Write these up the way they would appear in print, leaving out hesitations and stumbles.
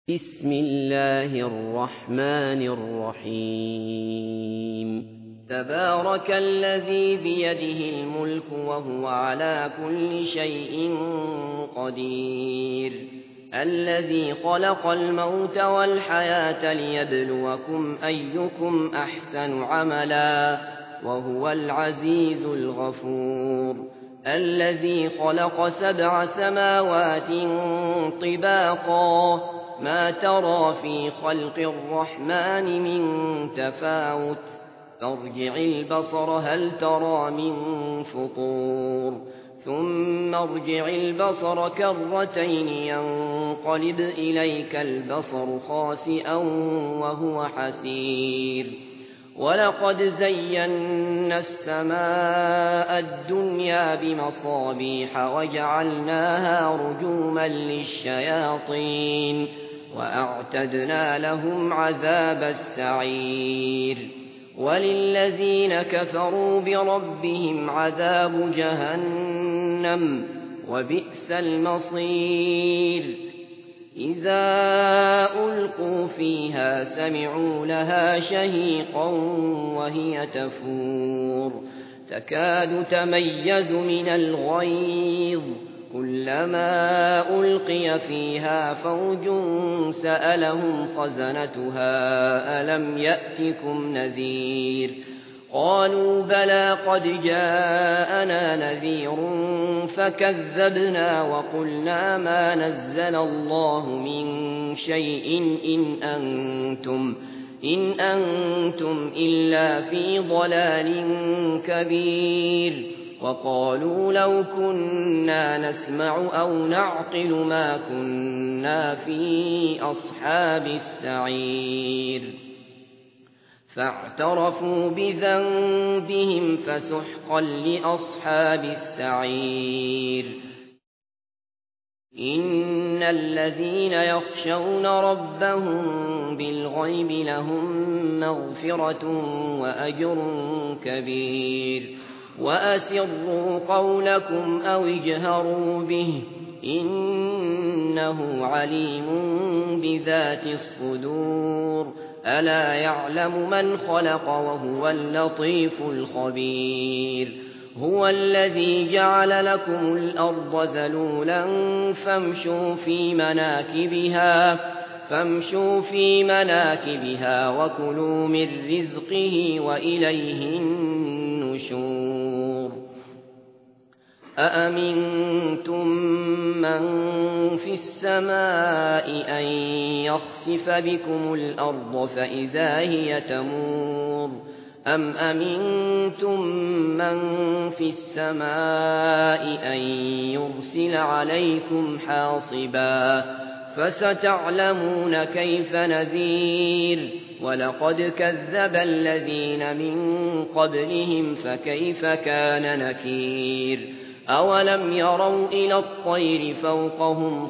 بسم الله الرحمن الرحيم تبارك الذي بيده الملك وهو على كل شيء قدير الذي خلق الموت والحياة ليبلوكم أيكم أحسن عملا وهو العزيز الغفور الذي خلق 7 سماوات طباقا ما ترى في خلق الرحمن من تفاوت فارجع البصر هل ترى من فطور ثم ارجع البصر كرتين ينقلب إليك البصر خاسئا وهو حسير ولقد زينا السماء الدنيا بمصابيح وجعلناها رجوما للشياطين وأعتدنا لهم عذاب السعير وللذين كفروا بربهم عذاب جهنم وبئس المصير إذا ألقوا فيها سمعوا لها شهيقا وهي تفور تكاد تميز من الغيظ كلما ألقي فيها فوج سألهم خزنتها ألم يأتكم نذير قالوا بلى قد جاءنا نذير فكذبنا وقلنا ما نزل الله من شيء إن أنتم إلا في ضلال كبير وقالوا لو كنا نسمع أو نعقل ما كنا في أصحاب السعير فاعترفوا بذنبهم فسحقا لأصحاب السعير إن الذين يخشون ربهم بالغيب لهم مغفرة وأجر كبير وأسروا قولكم أو اجهروا به إنه عليم بذات الصدور ألا يعلم من خلق وهو اللطيف الخبير هو الذي جعل لكم الأرض ذلولا فامشوا في مناكبها وكلوا من رزقه وإليه النشور أأمنتم من في السماء أن يخسف بكم الأرض فإذا هي تمور أم أمنتم من في السماء أن يرسل عليكم حاصبا فستعلمون كيف نذير ولقد كذب الذين من قبلهم فكيف كان نكير أولم يروا إلى الطير فوقهم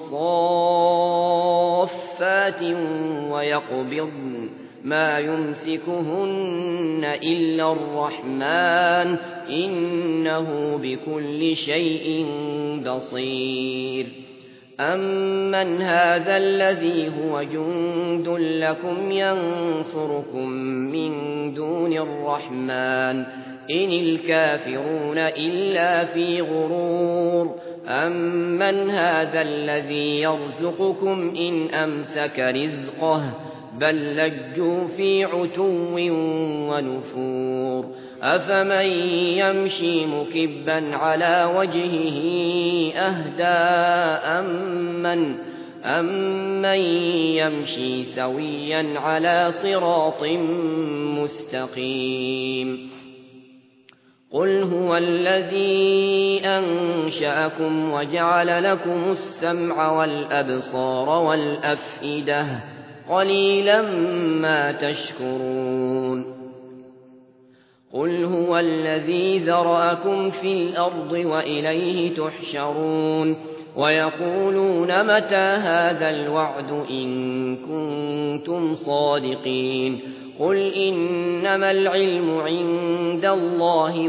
صافات ويقبضن ما يمسكهن إلا الرحمن إنه بكل شيء بصير أمن هذا الذي هو جند لكم ينصركم من دون الرحمن إن الكافرون إلا في غرور أمن هذا الذي يرزقكم إن أمسك رزقه بل لجوا في عتو ونفور أفمن يمشي مكبا على وجهه أهدى أمن يمشي سويا على صراط مستقيم قل هو الذي أنشأكم وجعل لكم السمع والأبصار والأفئدة قليلا ما تشكرون قل هو الذي ذرأكم في الأرض وإليه تحشرون ويقولون متى هذا الوعد إن كنتم صادقين قل إنما العلم عند الله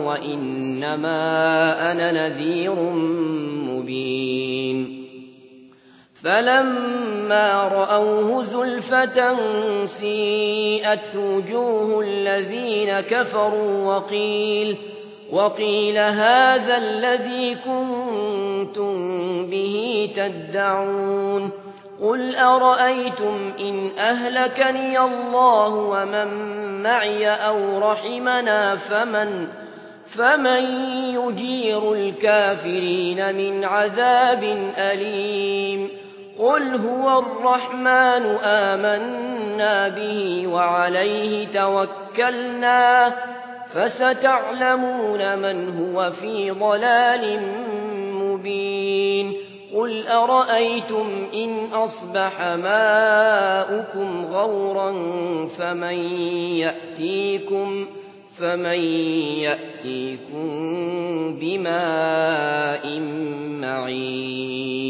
وإنما أنا نذير مبين فلما رأوه زلفة سيئت وجوه الذين كفروا وقيل هذا الذي كنتم به تدعون قل أرأيتم إن أهلكني الله ومن معي أو رحمنا فمن يجير الكافرين من عذاب أليم قل هو الرحمن آمنا به وعليه توكلنا فستعلمون من هو في ضلال مبين قل أرأيتم إن أصبح ماؤكم غورا فمن يأتيكم بماء معين